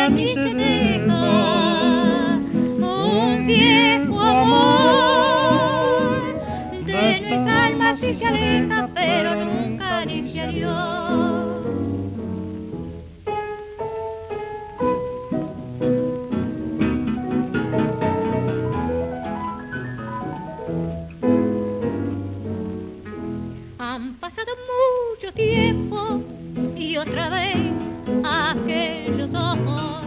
olvida ni se deja. Un viejo amor de nuestra alma sí se aleja, pero nunca dice adiós. Han pasado mucho tiempo y otra vez aquellos ojos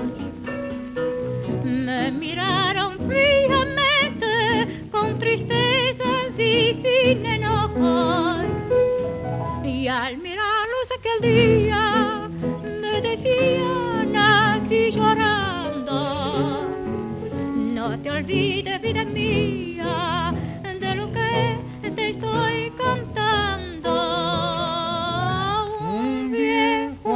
me miraron fijamente con tristezas y sin enojos. Y al mirarlos aquel día me decían así llorando: no te olvides, vida mía, de lo que te estoy contando. Un viejo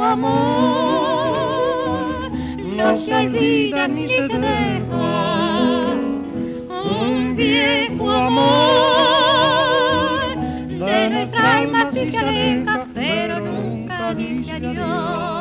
amor no se olvida ni se deja. Un viejo amor de nuestra alma sí se aleja, pero nunca dice adiós.